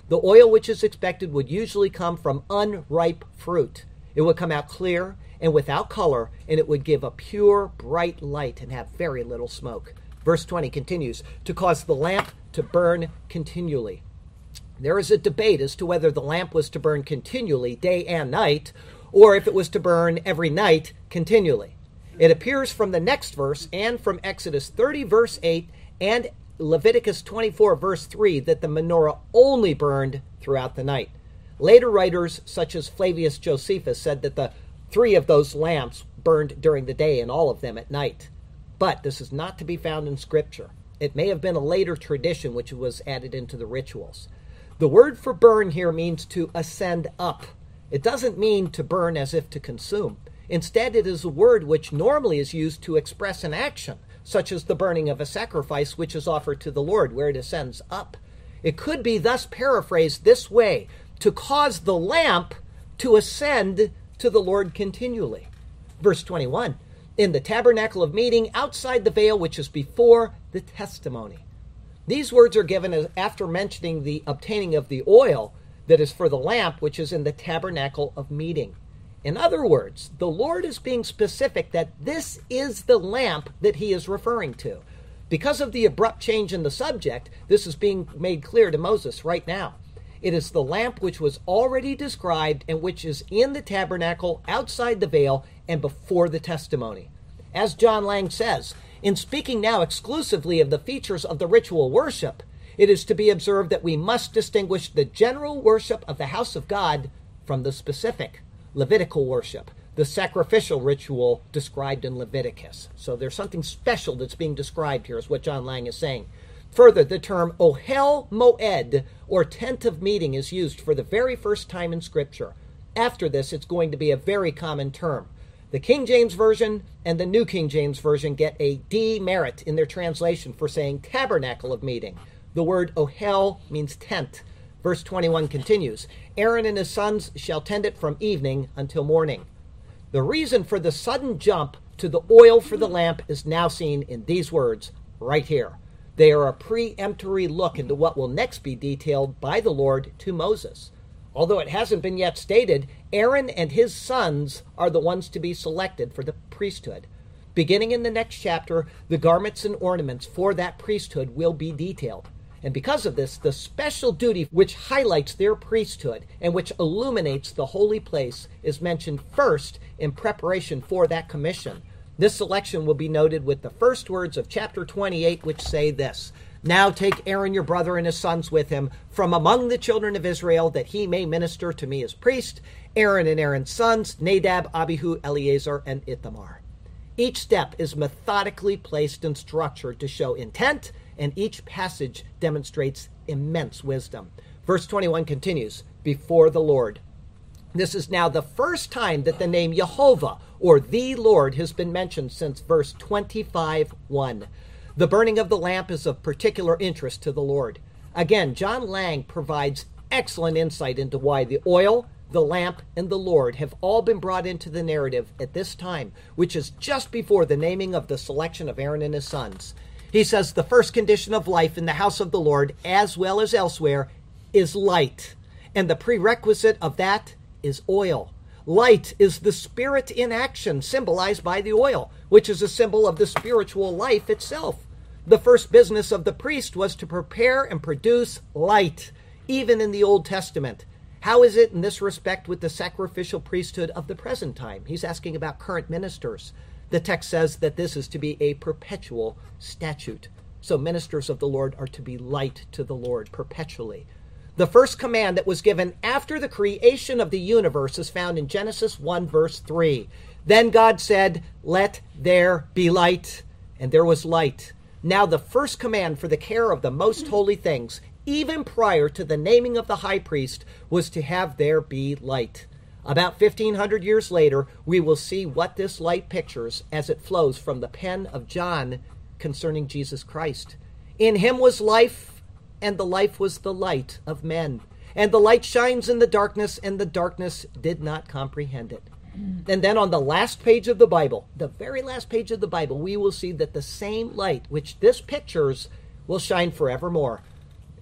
The oil which is expected would usually come from unripe fruit. It would come out clear and without color, and it would give a pure, bright light and have very little smoke. Verse twenty continues, to cause the lamp to burn continually. There is a debate as to whether the lamp was to burn continually, day and night, or if it was to burn every night continually. It appears from the next verse and from Exodus thirty, verse eight, and Leviticus twenty-four, verse three, that the menorah only burned throughout the night. Later writers, such as Flavius Josephus, said that the three of those lamps burned during the day and all of them at night. But this is not to be found in Scripture. It may have been a later tradition which was added into the rituals. The word for burn here means to ascend up. It doesn't mean to burn as if to consume. Instead, it is a word which normally is used to express an action, such as the burning of a sacrifice which is offered to the Lord, where it ascends up. It could be thus paraphrased this way, to cause the lamp to ascend to the Lord continually. Verse twenty-one, in the tabernacle of meeting outside the veil which is before the testimony. These words are given as after mentioning the obtaining of the oil that is for the lamp which is in the tabernacle of meeting. In other words, the Lord is being specific that this is the lamp that he is referring to. Because of the abrupt change in the subject, this is being made clear to Moses right now. It is the lamp which was already described and which is in the tabernacle, outside the veil, and before the testimony. As John Lang says, in speaking now exclusively of the features of the ritual worship, it is to be observed that we must distinguish the general worship of the house of God from the specific Levitical worship, the sacrificial ritual described in Leviticus. So there's something special that's being described here, is what John Lang is saying. Further, the term Ohel Moed, or tent of meeting, is used for the very first time in Scripture. After this, it's going to be a very common term. The King James Version and the New King James Version get a demerit in their translation for saying tabernacle of meeting. The word Ohel means tent. Verse twenty-one continues, Aaron and his sons shall tend it from evening until morning. The reason for the sudden jump to the oil for the lamp is now seen in these words right here. They are a preemptory look into what will next be detailed by the Lord to Moses. Although it hasn't been yet stated, Aaron and his sons are the ones to be selected for the priesthood. Beginning in the next chapter, the garments and ornaments for that priesthood will be detailed. And because of this, the special duty which highlights their priesthood and which illuminates the holy place is mentioned first in preparation for that commission. This selection will be noted with the first words of chapter twenty-eight, which say this, Now take Aaron your brother and his sons with him from among the children of Israel, that he may minister to me as priest, Aaron and Aaron's sons, Nadab, Abihu, Eleazar, and Ithamar. Each step is methodically placed and structured to show intent, and each passage demonstrates immense wisdom. Verse twenty-one continues, before the Lord. This is now the first time that the name Jehovah, or the Lord, has been mentioned since verse twenty-five one. The burning of the lamp is of particular interest to the Lord. Again, John Lang provides excellent insight into why the oil, the lamp, and the Lord have all been brought into the narrative at this time, which is just before the naming of the selection of Aaron and his sons. He says the first condition of life in the house of the Lord, as well as elsewhere, is light. And the prerequisite of that is oil. Light is the spirit in action, symbolized by the oil, which is a symbol of the spiritual life itself. The first business of the priest was to prepare and produce light, even in the Old Testament. How is it in this respect with the sacrificial priesthood of the present time? He's asking about current ministers. The text says that this is to be a perpetual statute. So ministers of the Lord are to be light to the Lord perpetually. The first command that was given after the creation of the universe is found in Genesis one, verse three. Then God said, let there be light, and there was light. Now the first command for the care of the most holy things, even prior to the naming of the high priest, was to have there be light. About fifteen hundred years later, we will see what this light pictures as it flows from the pen of John concerning Jesus Christ. In him was life, and the life was the light of men. And the light shines in the darkness, and the darkness did not comprehend it. And then on the last page of the Bible, the very last page of the Bible, we will see that the same light which this pictures will shine forevermore.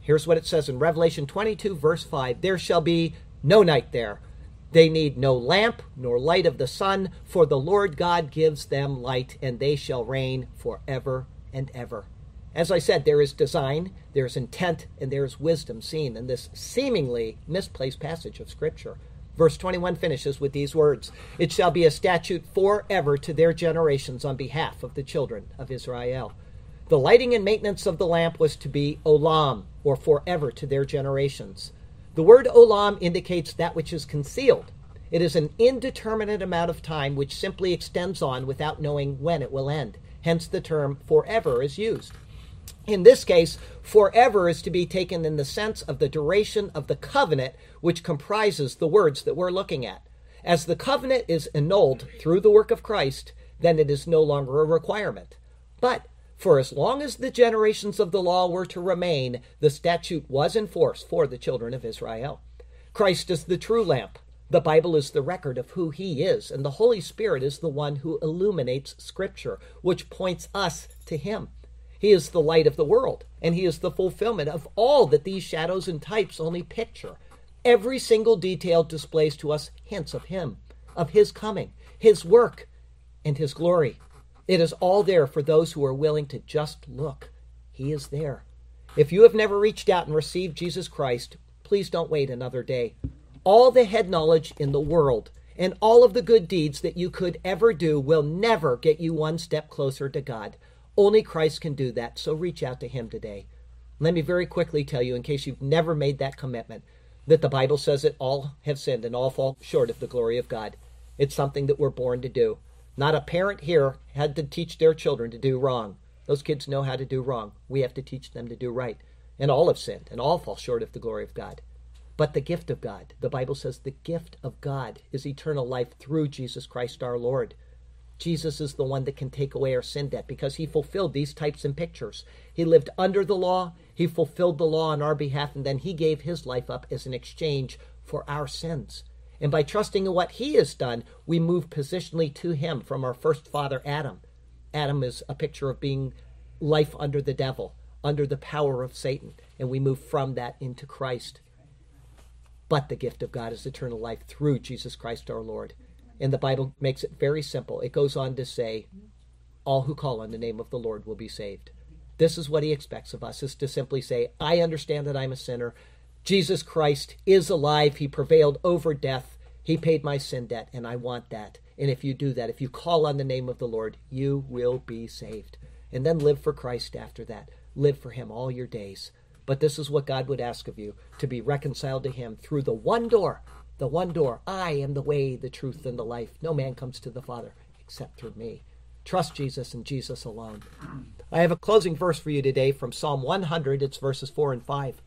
Here's what it says in Revelation twenty-two, verse five. There shall be no night there. They need no lamp nor light of the sun, for the Lord God gives them light, and they shall reign forever and ever. As I said, there is design, there is intent, and there is wisdom seen in this seemingly misplaced passage of Scripture. Verse twenty-one finishes with these words, "It shall be a statute forever to their generations on behalf of the children of Israel." The lighting and maintenance of the lamp was to be olam, or forever to their generations. The word olam indicates that which is concealed. It is an indeterminate amount of time which simply extends on without knowing when it will end. Hence the term forever is used. In this case, forever is to be taken in the sense of the duration of the covenant which comprises the words that we're looking at. As the covenant is annulled through the work of Christ, then it is no longer a requirement. But for as long as the generations of the law were to remain, the statute was in force for the children of Israel. Christ is the true lamp. The Bible is the record of who he is, and the Holy Spirit is the one who illuminates Scripture, which points us to him. He is the light of the world, and he is the fulfillment of all that these shadows and types only picture. Every single detail displays to us hints of him, of his coming, his work, and his glory. It is all there for those who are willing to just look. He is there. If you have never reached out and received Jesus Christ, please don't wait another day. All the head knowledge in the world and all of the good deeds that you could ever do will never get you one step closer to God. Only Christ can do that, so reach out to him today. Let me very quickly tell you, in case you've never made that commitment, that the Bible says that all have sinned and all fall short of the glory of God. It's something that we're born to do. Not a parent here had to teach their children to do wrong. Those kids know how to do wrong. We have to teach them to do right. And all have sinned, and all fall short of the glory of God. But the gift of God, the Bible says the gift of God is eternal life through Jesus Christ our Lord. Jesus is the one that can take away our sin debt because he fulfilled these types and pictures. He lived under the law, he fulfilled the law on our behalf, and then he gave his life up as an exchange for our sins. And by trusting in what he has done, we move positionally to him from our first father, Adam. Adam is a picture of being life under the devil, under the power of Satan, and we move from that into Christ. But the gift of God is eternal life through Jesus Christ our Lord. And the Bible makes it very simple. It goes on to say, all who call on the name of the Lord will be saved. This is what he expects of us, is to simply say, I understand that I'm a sinner. Jesus Christ is alive. He prevailed over death. He paid my sin debt, and I want that. And if you do that, if you call on the name of the Lord, you will be saved. And then live for Christ after that. Live for him all your days. But this is what God would ask of you, to be reconciled to him through the one door. The one door. I am the way, the truth, and the life. No man comes to the Father except through me. Trust Jesus and Jesus alone. I have a closing verse for you today from Psalm one hundred. It's verses four and five.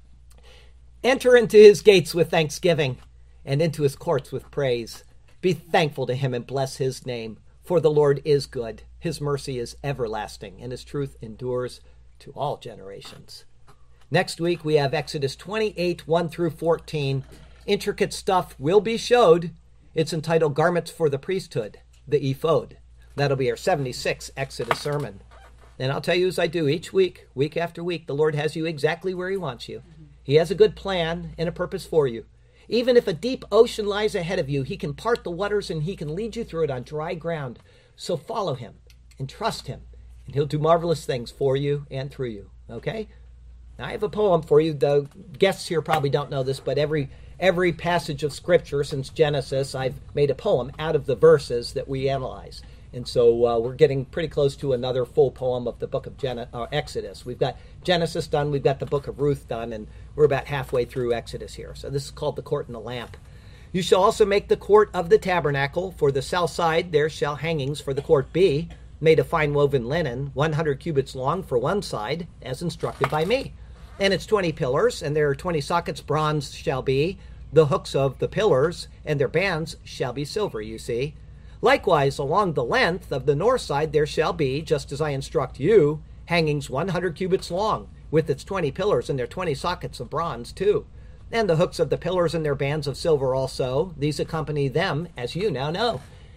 Enter into his gates with thanksgiving and into his courts with praise. Be thankful to him and bless his name. For the Lord is good. His mercy is everlasting, and his truth endures to all generations. Next week, we have Exodus twenty-eight, one through fourteen. Intricate stuff will be showed. It's entitled Garments for the Priesthood, the ephod. That'll be our seventy-sixth Exodus sermon. And I'll tell you as I do each week, week after week, the Lord has you exactly where he wants you. He has a good plan and a purpose for you. Even if a deep ocean lies ahead of you, he can part the waters and he can lead you through it on dry ground. So follow him and trust him, and he'll do marvelous things for you and through you. Okay? Now, I have a poem for you. The guests here probably don't know this, but every every passage of Scripture since Genesis, I've made a poem out of the verses that we analyze. And so uh, we're getting pretty close to another full poem of the book of Gen- uh, Exodus. We've got Genesis done, we've got the book of Ruth done, and we're about halfway through Exodus here. So this is called the Court and the Lamp. You shall also make the court of the tabernacle. For the south side there shall hangings for the court be, made of fine woven linen, one hundred cubits long for one side, as instructed by me. And it's twenty pillars, and there are twenty sockets. Bronze shall be the hooks of the pillars, and their bands shall be silver, you see. Likewise, along the length of the north side there shall be, just as I instruct you, hangings one hundred cubits long, with its twenty pillars and their twenty sockets of bronze too. And the hooks of the pillars and their bands of silver also. These accompany them, as you now know.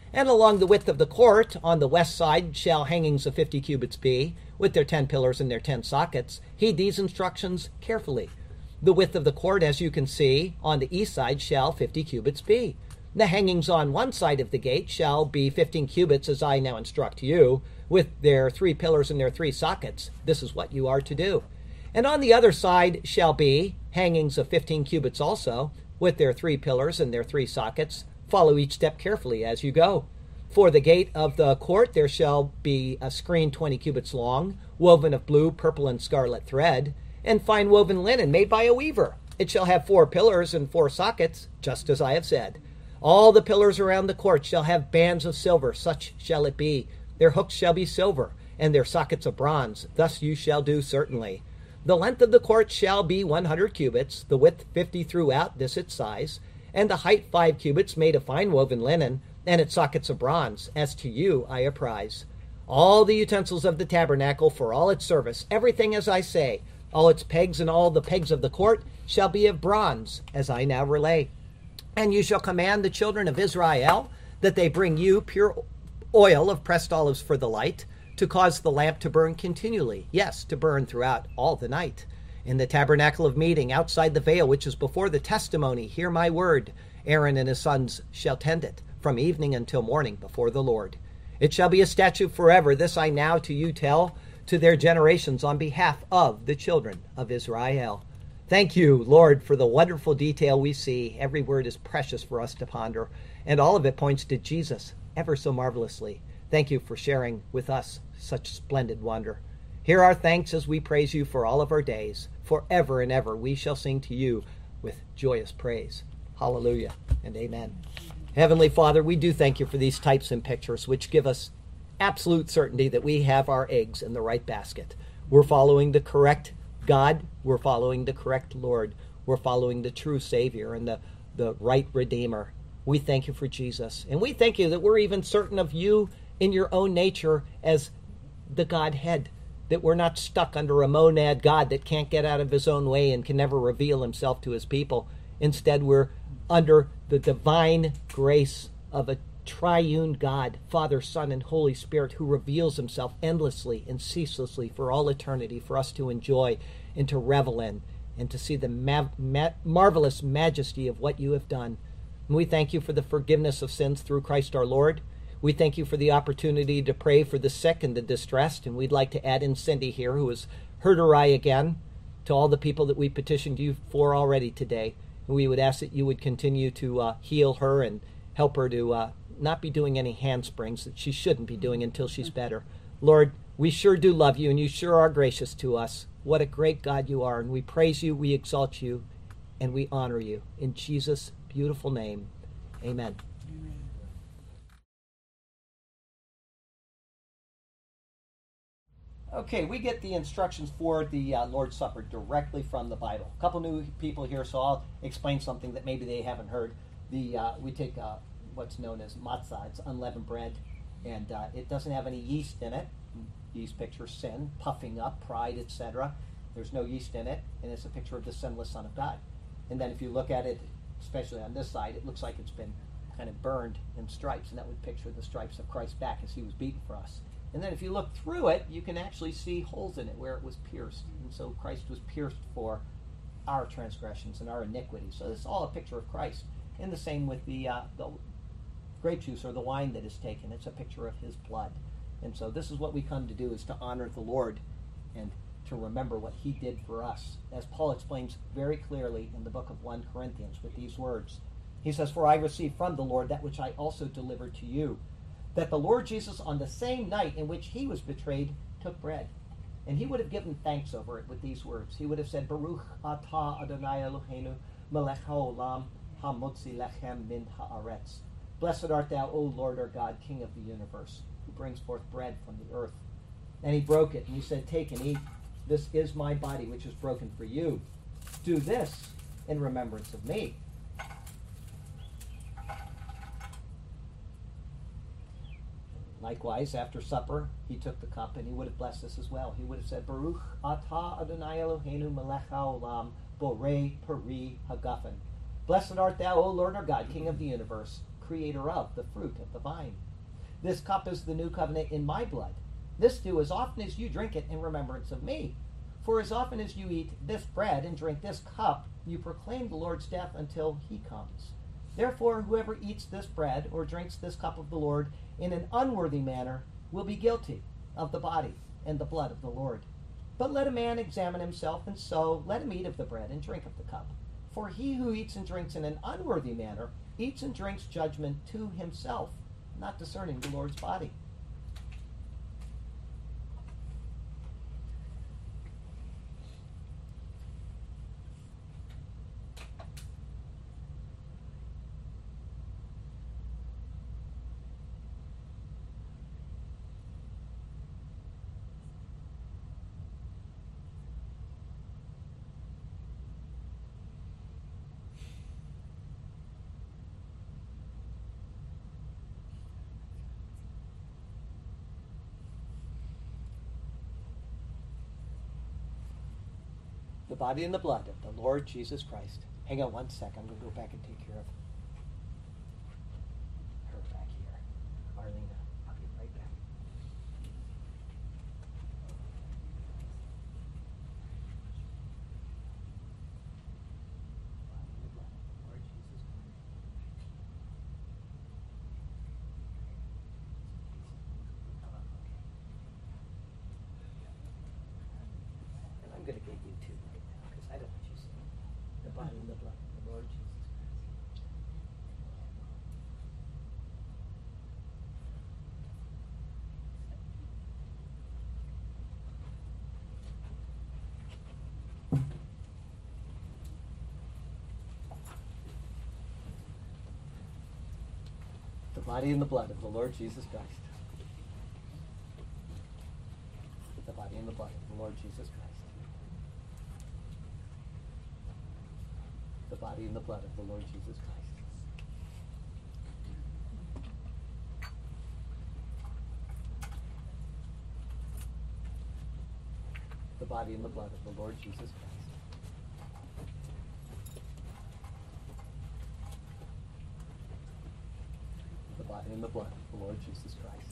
And along the width of the court, on the west side, shall hangings of fifty cubits be, with their ten pillars and their ten sockets. Heed these instructions carefully. The width of the court, as you can see, on the east side shall fifty cubits be. The hangings on one side of the gate shall be fifteen cubits, as I now instruct you, with their three pillars and their three sockets. This is what you are to do. And on the other side shall be hangings of fifteen cubits also, with their three pillars and their three sockets. Follow each step carefully as you go. For the gate of the court there shall be a screen twenty cubits long, woven of blue, purple, and scarlet thread, and fine woven linen made by a weaver. It shall have four pillars and four sockets, just as I have said. All the pillars around the court shall have bands of silver, such shall it be. Their hooks shall be silver, and their sockets of bronze. Thus you shall do certainly. The length of the court shall be one hundred cubits, the width fifty throughout, this its size, and the height five cubits, made of fine woven linen, and its sockets of bronze. As to you I apprise. All the utensils of the tabernacle for all its service, everything as I say, all its pegs and all the pegs of the court shall be of bronze, as I now relay. And you shall command the children of Israel that they bring you pure oil of pressed olives for the light, to cause the lamp to burn continually, yes, to burn throughout all the night. In the tabernacle of meeting, outside the veil which is before the testimony, hear my word. Aaron and his sons shall tend it, from evening until morning before the Lord. It shall be a statute forever. This I now to you tell, to their generations, on behalf of the children of Israel. Thank you, Lord, for the wonderful detail we see. Every word is precious for us to ponder, and all of it points to Jesus ever so marvelously. Thank you for sharing with us such splendid wonder. Hear our thanks as we praise you for all of our days. Forever and ever we shall sing to you with joyous praise. Hallelujah and amen. Heavenly Father, we do thank you for these types and pictures which give us absolute certainty that we have our eggs in the right basket. We're following the correct God. We're following the correct Lord. We're following the true Savior and the, the right Redeemer. We thank you for Jesus. And we thank you that we're even certain of you in your own nature as the Godhead, that we're not stuck under a monad God that can't get out of his own way and can never reveal himself to his people. Instead, we're under the divine grace of a triune God, Father, Son, and Holy Spirit, who reveals himself endlessly and ceaselessly for all eternity for us to enjoy and to revel in and to see the ma- ma- marvelous majesty of what you have done. And we thank you for the forgiveness of sins through Christ our Lord. We thank you for the opportunity to pray for the sick and the distressed, and we'd like to add in Cindy here, who has heard her eye again, to all the people that we petitioned you for already today. And we would ask that you would continue to uh, heal her and help her to uh, not be doing any handsprings that she shouldn't be doing until she's better. Lord, we sure do love you, and you sure are gracious to us. What a great God you are, and we praise you, we exalt you, and we honor you. In Jesus' beautiful name, amen. Okay, we get the instructions for the uh, Lord's Supper directly from the Bible. A couple new people here, so I'll explain something that maybe they haven't heard. The uh, we take uh, what's known as matzah, it's unleavened bread, and uh, it doesn't have any yeast in it. Yeast pictures sin, puffing up, pride, et cetera. There's no yeast in it, and it's a picture of the sinless Son of God. And then if you look at it, especially on this side, it looks like it's been kind of burned in stripes, and that would picture the stripes of Christ's back as he was beaten for us. And then if you look through it, you can actually see holes in it where it was pierced. And so Christ was pierced for our transgressions and our iniquities. So it's all a picture of Christ. And the same with the, uh, the grape juice or the wine that is taken. It's a picture of his blood. And so this is what we come to do, is to honor the Lord and to remember what he did for us. As Paul explains very clearly in the book of First Corinthians with these words. He says, "For I received from the Lord that which I also delivered to you, that the Lord Jesus, on the same night in which he was betrayed, took bread. And he would have given thanks over it with these words. He would have said, Baruch atah Adonai Eloheinu melech haolam hamotzi lechem min haaretz. Blessed art thou, O Lord our God, King of the universe, who brings forth bread from the earth. And he broke it, and he said, Take and eat. This is my body, which is broken for you. Do this in remembrance of me." Likewise, after supper, he took the cup, and he would have blessed us as well. He would have said, Baruch atah Adonai Eloheinu melech haolam borei peri hagafen. Blessed art thou, O Lord our God, King of the universe, creator of the fruit of the vine. This cup is the new covenant in my blood. This do as often as you drink it in remembrance of me. For as often as you eat this bread and drink this cup, you proclaim the Lord's death until he comes. Therefore, whoever eats this bread or drinks this cup of the Lord in an unworthy manner will be guilty of the body and the blood of the Lord. But let a man examine himself, and so let him eat of the bread and drink of the cup. For he who eats and drinks in an unworthy manner eats and drinks judgment to himself, not discerning the Lord's body. The body and the blood of the Lord Jesus Christ. Hang on one sec. I'm going to go back and take care of her back here. Arlena, I'll be right back. Lord Jesus Christ. And I'm going to get you too. I don't want you to see the body and the blood of the Lord Jesus Christ. The body and the blood of the Lord Jesus Christ. The body and the blood of the Lord Jesus Christ. The body and the blood of the Lord Jesus Christ. The body and the blood of the Lord Jesus Christ. The body and the blood of the Lord Jesus Christ.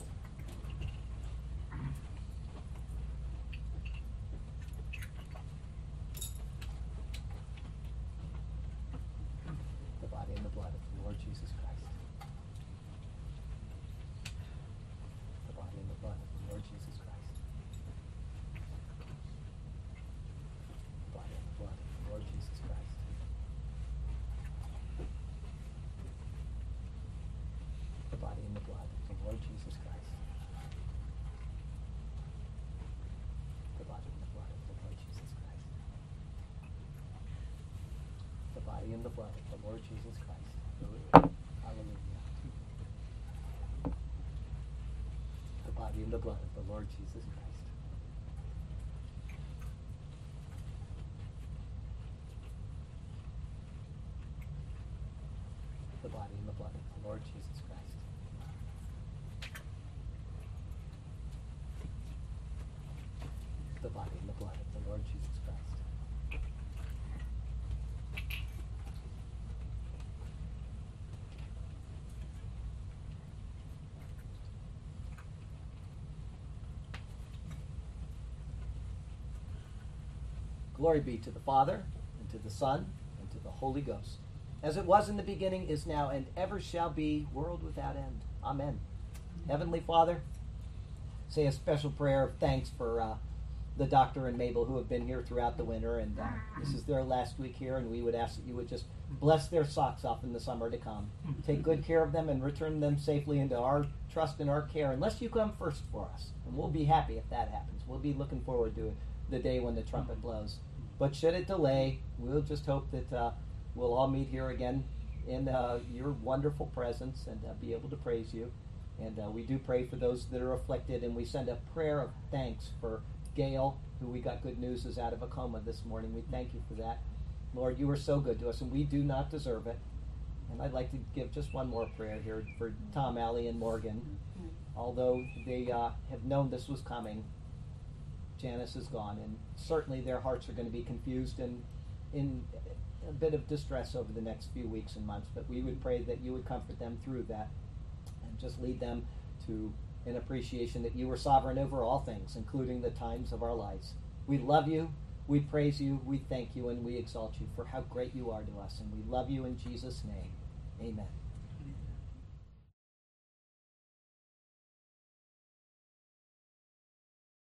The body and the blood of the Lord Jesus Christ. The body and the blood of the Lord Jesus Christ. The body and the blood of the Lord Jesus Christ. The body and the blood of the Lord Jesus Christ. The body and the blood of the Lord Jesus Christ. The body and the blood of the Lord Jesus Christ. Hallelujah. The body and the blood of the Lord Jesus Christ. The body and the blood of the Lord Jesus Christ. The body and the blood of the Lord Jesus Christ. Glory be to the Father, and to the Son, and to the Holy Ghost, as it was in the beginning, is now, and ever shall be, world without end. Amen. Heavenly Father, say a special prayer of thanks for uh, the doctor and Mabel who have been here throughout the winter, and uh, this is their last week here, and we would ask that you would just bless their socks off in the summer to come. Take good care of them and return them safely into our trust and our care, unless you come first for us. And we'll be happy if that happens. We'll be looking forward to the day when the trumpet blows. But should it delay, we'll just hope that uh, we'll all meet here again in uh, your wonderful presence and uh, be able to praise you. And uh, we do pray for those that are afflicted, and we send a prayer of thanks for Gail, who we got good news is out of a coma this morning. We thank you for that. Lord, you are so good to us, and we do not deserve it. And I'd like to give just one more prayer here for Tom, Allie, and Morgan. Although they uh, have known this was coming, Janice is gone, and certainly their hearts are going to be confused and in a bit of distress over the next few weeks and months, but we would pray that you would comfort them through that and just lead them to an appreciation that you are sovereign over all things, including the times of our lives. We love you, we praise you, we thank you, and we exalt you for how great you are to us, and we love you in Jesus' name. Amen.